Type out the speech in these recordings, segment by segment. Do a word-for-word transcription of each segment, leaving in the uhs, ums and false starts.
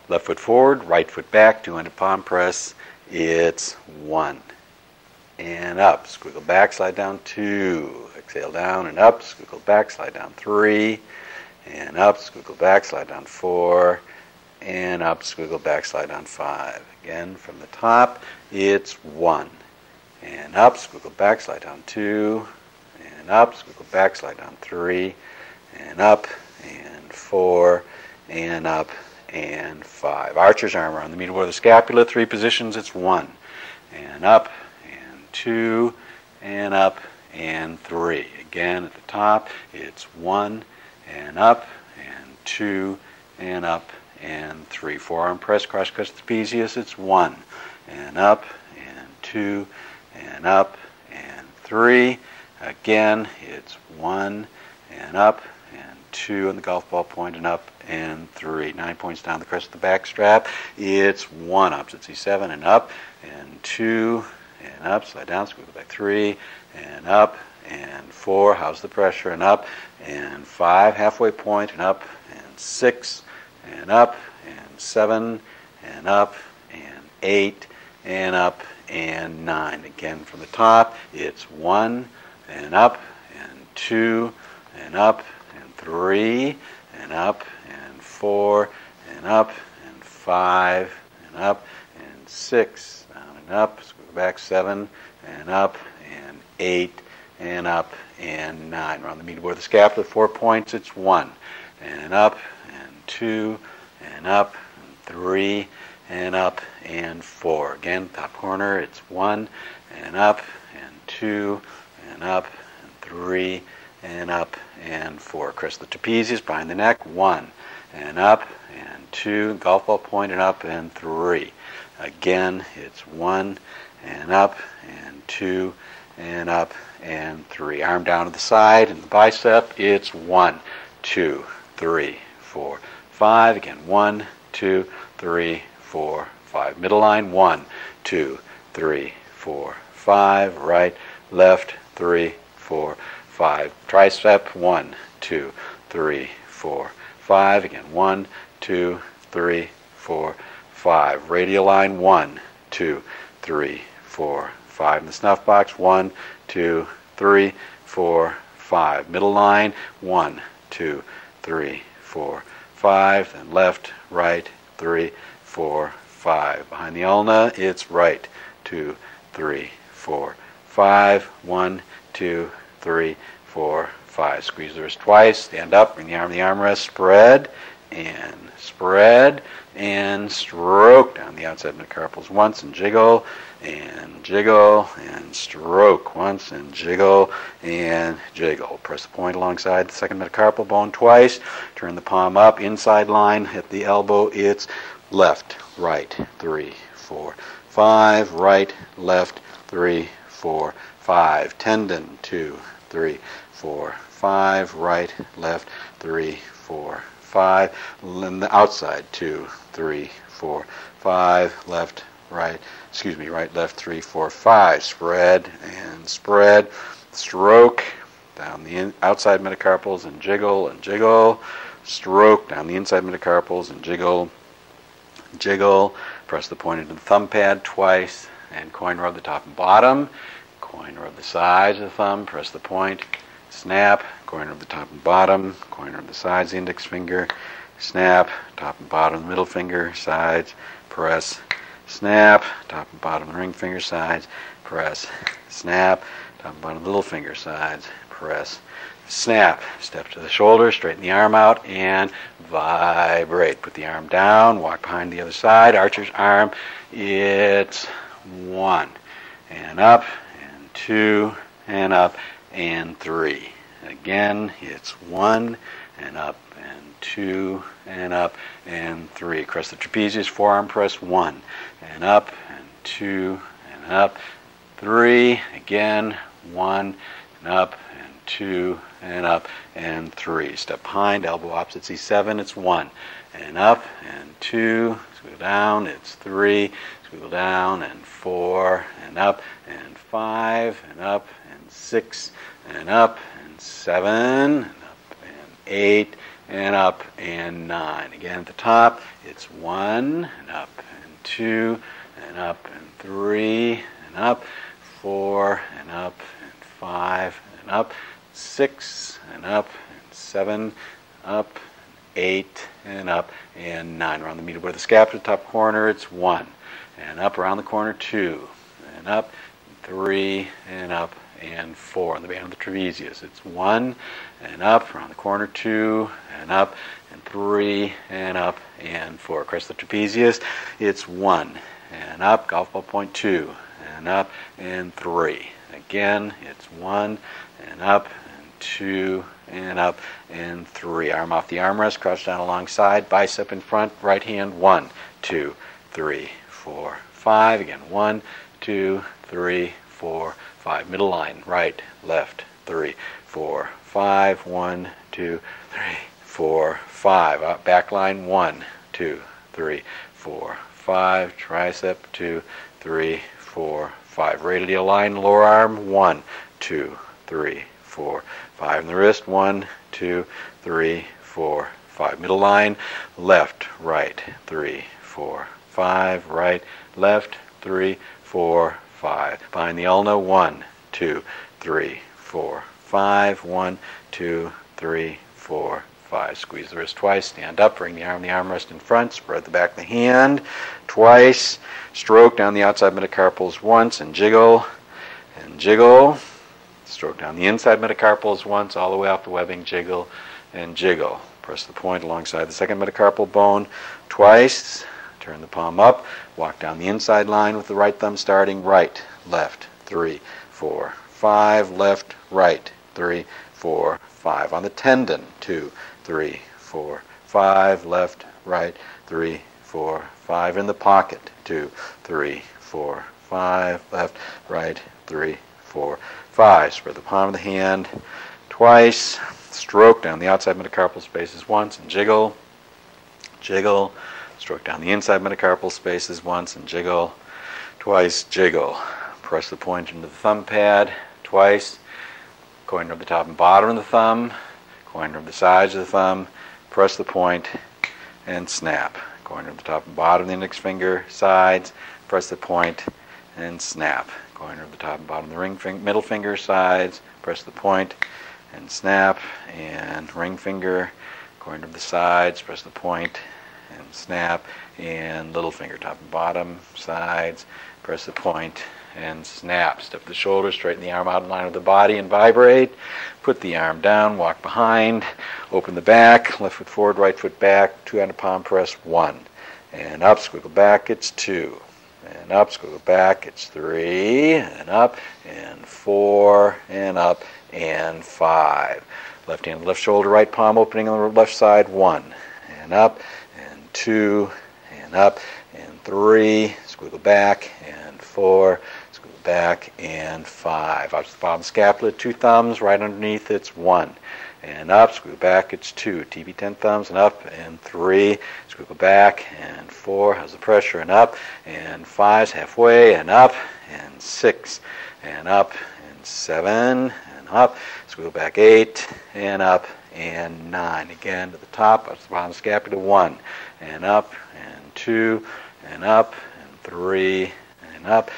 Left foot forward, right foot back, two-handed palm press. It's one. And up, squiggle back, slide down, two. Exhale down and up, squiggle back, slide down, three. And up, squiggle back, slide down, four. And up, squiggle back, slide down, five. Again, from the top, it's one. And up, squiggle back, slide down, two. And up, squiggle back, slide down, three. And up, and four. And up, and five. Archer's arm around the medial border of the scapula, three positions, it's one. And up, and two, and up, and three. Again, at the top, it's one, and up, and two, and up, and three. Forearm press, cross cuts trapezius, it's one, and up, and two, and up, and three. Again, it's one, and up, and two on the golf ball point, and up, and three. Nine points down the crest of the back strap. It's one, opposite C seven, and up, and two, and up, slide down, squiggle back, three, and up, and four, how's the pressure, and up, and five, halfway point, and up, and six, and up, and seven, and up, and eight, and up, and nine. Again, from the top, it's one, and up, and two, and up, and three, and up, and four, and up, and five, and up, and six, down and up, squiggle back, seven, and up, and eight, and up, and nine. Around the medial border of the scapula, four points, it's one, and up, and two, and up, and three, and up, and four. Again, top corner, it's one, and up, and two, and up, and three, and up, and four. Crest of the trapezius, behind the neck, one, and up, and two, golf ball point, and up, and three. Again, it's one, and up, and two, and up, and three. Arm down to the side, and the bicep, it's one, two, three, four, five. Again, one, two, three, four, five. Middle line, one, two, three, four, five. Right, left, three, four, five. Tricep, one, two, three, four, five. Again, one, two, three, four, five. Radial line, one, two, three, four, five. In the snuff box, one, two, three, four, five. Middle line, one, two, three, four, five. Then left, right, three, four, five. Behind the ulna, it's right, two, three, four, five. One, two, three, four, five. Squeeze the wrist twice, stand up, bring the arm to the armrest, spread, and spread, and stroke down the outside metacarpals once, and jiggle, and jiggle, and stroke once, and jiggle, and jiggle. Press the point alongside the second metacarpal bone twice, turn the palm up, inside line, at the elbow, it's left, right, three, four, five, right, left, three, four, five. Tendon, two, three, four, five, right, left, three, four, five. And the outside, two, three, four, five, left, right, excuse me, right, left, three, four, five. Spread and spread, stroke down the in, outside metacarpals and jiggle and jiggle, stroke down the inside metacarpals and jiggle, jiggle. Press the point into the thumb pad twice and coin rub the top and bottom. Coin rub the sides of the thumb, press the point, snap, coin rub the top and bottom, coin rub the sides, the index finger, snap, top and bottom, middle finger, sides, press, snap, top and bottom, ring finger, sides, press, snap, top and bottom, little finger, sides, press, snap. Step to the shoulder, straighten the arm out, and vibrate. Put the arm down, walk behind the other side, archer's arm, it's one, and up, and two, and up, and three. Again, it's one, and up, and two, and up, and three. Across the trapezius, forearm press, one, and up, and two, and up, three. Again, one, and up, and two, and up, and three. Step behind, elbow opposite C seven, it's one, and up, and two, squiggle down, it's three, squiggle down, and four, and up, and five, and up, and six, and up, and seven, and up, and eight, and up, and nine. Again, at the top, it's one, and up, and two, and up, and three, and up, four, and up, and five, and up, six, and up, and seven, up, eight, and up, and nine. Around the medial where the scapula, top corner, it's one, and up around the corner, two, and up, three, and up, and four. On the band of the trapezius, it's one, and up around the corner, two, and up, and three, and up, and four. Across the trapezius, it's one, and up, golf ball point, two, and up, and three. Again, it's one, and up, and two, and up, and three. Arm off the armrest, crouch down alongside, bicep in front, right hand, one, two, three, four, five. Again, one, two, three, four, five. Middle line, right, left, three, four, five. One, two, three, four, five. Up, back line, one, two, three, four, five. Tricep, two, three, four, five. Radial line, lower arm, one, two, three, four, five. And the wrist, one, two, three, four, five. Middle line, left, right, three, four, five. Right, left, three, four, five. Behind the ulna, one, two, three, four, five. One, two, three, four, five. Squeeze the wrist twice, stand up, bring the arm, the armrest in front, spread the back of the hand twice, stroke down the outside metacarpals once, and jiggle, and jiggle. Stroke down the inside metacarpals once, all the way off the webbing, jiggle, and jiggle. Press the point alongside the second metacarpal bone twice. Turn the palm up. Walk down the inside line with the right thumb starting right, left, three, four, five. Left, right, three, four, five. On the tendon, two, three, four, five. Left, right, three, four, five. In the pocket, two, three, four, five. Left, right, three, four, five. Spread the palm of the hand twice. Stroke down the outside metacarpal spaces once and jiggle, jiggle. Stroke down the inside metacarpal spaces once and jiggle, twice, jiggle. Press the point into the thumb pad twice. Corner of the top and bottom of the thumb, corner of the sides of the thumb. Press the point and snap. Corner of the top and bottom of the index finger, sides. Press the point and snap. Corner of the top and bottom of the ring finger, middle finger, sides. Press the point and snap. And ring finger, corner of the sides. Press the point and snap, and little finger, top and bottom, sides, press the point and snap. Step the shoulders, straighten the arm out in line with the body and vibrate. Put the arm down, walk behind, open the back, left foot forward, right foot back, two-handed palm press, one. And up, squiggle back, it's two. And up, squiggle back, it's three. And up, and four, and up, and five. Left hand, left shoulder, right palm opening on the left side, one. And up, two, and up, and three, squiggle back, and four, squiggle back, and five. Up to the bottom scapula, two thumbs, right underneath it's one. And up, squiggle back, it's two. T V ten thumbs, and up, and three, squiggle back, and four, how's the pressure, and up, and five's halfway, and up, and six, and up, and seven, and up, squiggle back, eight, and up, and nine. Again to the top, up to the bottom scapula, one. And up, and two, and up, and three, and up,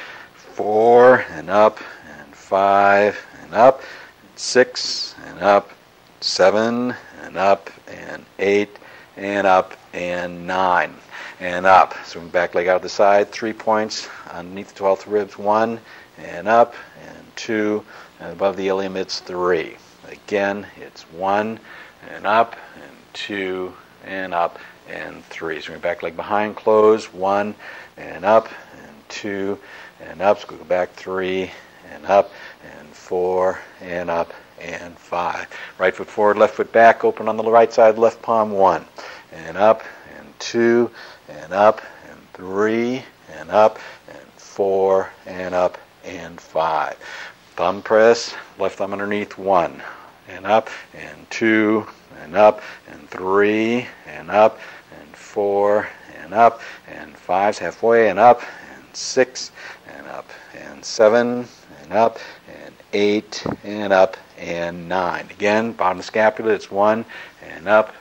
four, and up, and five, and up, and six, and up, seven, and up, and eight, and up, and nine, and up. Swing back leg out the side, three points underneath the twelfth ribs, one, and up, and two, and above the ilium it's three. Again, it's one, and up, and two, and up, and three. Swing back leg behind, close, one, and up, and two, and up, squiggle back, three, and up, and four, and up, and five. Right foot forward, left foot back, open on the right side, left palm, one, and up, and two, and up, and three, and up, and four, and up, and five. Thumb press, left thumb underneath, one, and up, and two, and up, and three, and up, and four, and up, and five's halfway, and up, and six, and up, and seven, and up, and eight, and up, and nine. Again, bottom of the scapula, it's one, and up, and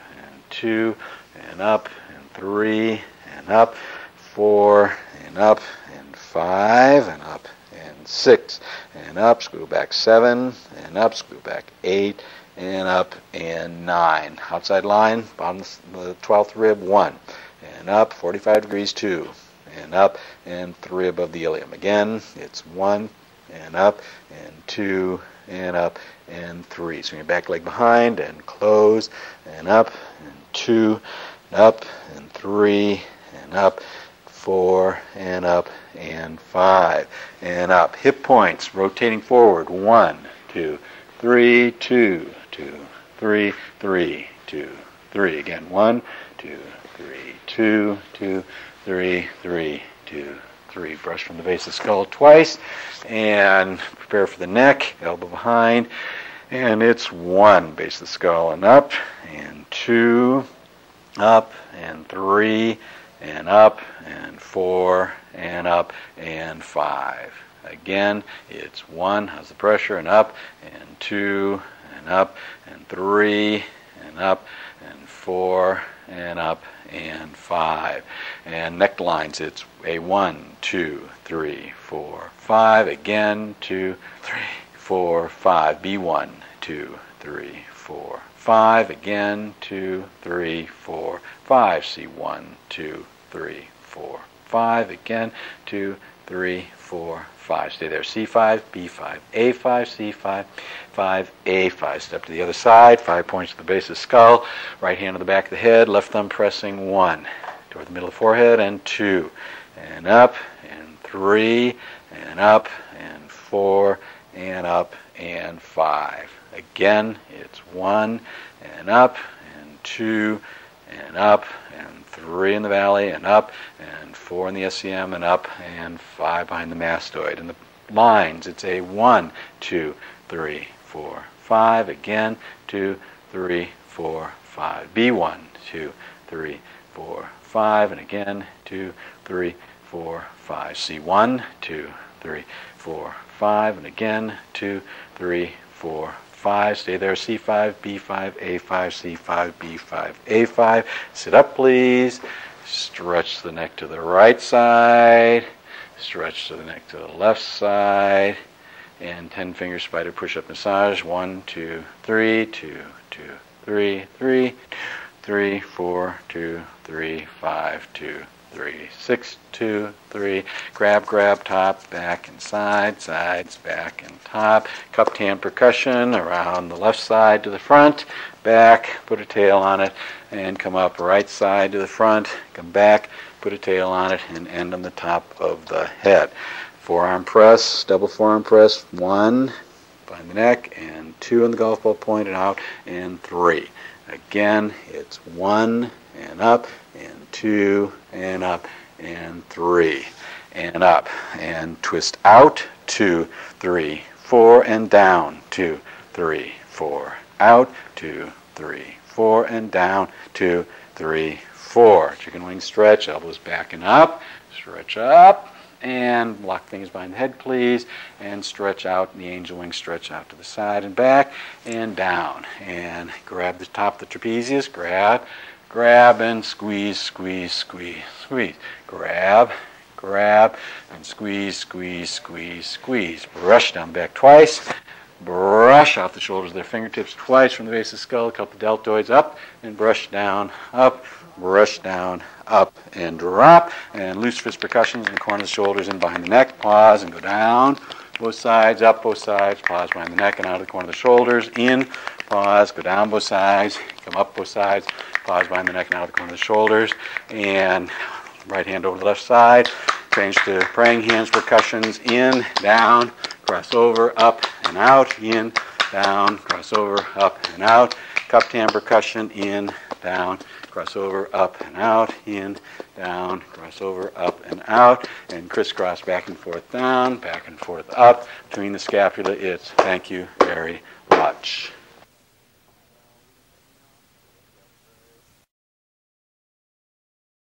two, and up, and three, and up, four, and up, and five, and up, and six, and up, screw back seven, and up, screw back eight, and up, and nine. Outside line, bottom of the twelfth rib, one, and up, forty-five degrees, two, and up, and three above the ilium. Again, it's one, and up, and two, and up, and three. Swing your back leg behind, and close, and up, and two, and up, and three, and up, four, and up, and five, and up. Hip points, rotating forward, one, two, three, two, two, three, three, two, three. Again, one, two, three, two, two, three, three, two, three. Brush from the base of the skull twice, and prepare for the neck, elbow behind, and it's one, base of the skull, and up, and two, up, and three, and up, and four, and up, and five. Again, it's one, how's the pressure, and up, and two, and up, and three, and up, and four, and up, and five. And neck lines, it's a one, two, three, four, five. Again, two, three, four, five. B one, two, three, four, five. Again, two, three, four, five. C one, two, three, four, five. Again, two, three, four, five. Stay there. C five, B five, A five, C five, five, A five. Step to the other side. Five points to the base of the skull. Right hand to the back of the head. Left thumb pressing one. Toward the middle of the forehead, and two. And up, and three, and up, and four, and up, and five. Again, it's one, and up, and two, and up, and three in the valley, and up, and four in the S C M, and up, and five behind the mastoid. And the lines, it's a one, two, three, four, five. Again, two, three, four, five. B one, two, three, four, five. And again, two, three, four, five. C one, two, three, four, five. And again, two, three, four, five. Stay there. C five, B five, A five, C five, B five, A five. Sit up, please. Stretch the neck to the right side. Stretch to the neck to the left side. And ten finger spider push-up massage. One, two, three, two, two, three, three, three, four, two, three, five, two, three, six, two, three. Grab, grab, top, back, and side, sides, back, and top. Cupped hand percussion around the left side to the front, back, put a tail on it, and come up right side to the front, come back, put a tail on it, and end on the top of the head. Forearm press, double forearm press, one behind the neck, and two on the golf ball point and out, and three. Again, it's one, and up, and two, and up, and three, and up, and twist out, two, three, four, and down, two, three, four, out, two, three, four, and down, two, three, four. Chicken wing stretch, elbows back and up, stretch up, and lock things behind the head, please, and stretch out, and the angel wing stretch out to the side and back, and down, and grab the top of the trapezius, grab, grab, and squeeze, squeeze, squeeze, squeeze, grab, grab, and squeeze, squeeze, squeeze, squeeze. Brush down back twice, brush out the shoulders of their fingertips twice from the base of the skull, couple deltoids up, and brush down, up, brush down, up, and drop, and loose fist percussions in the corner of the shoulders and behind the neck. Pause and go down, both sides, up both sides, pause behind the neck and out of the corner of the shoulders, in, pause, go down both sides, come up both sides, pause behind the neck and out of the corner of the shoulders, and right hand over the left side, change to praying hands percussions, in, down, cross over, up and out, in, down, cross over, up and out, cupped hand percussion, in, down, cross over, up and out, in, down, cross over, up and out, and crisscross back and forth down, back and forth up. Between the scapula, it's thank you very much.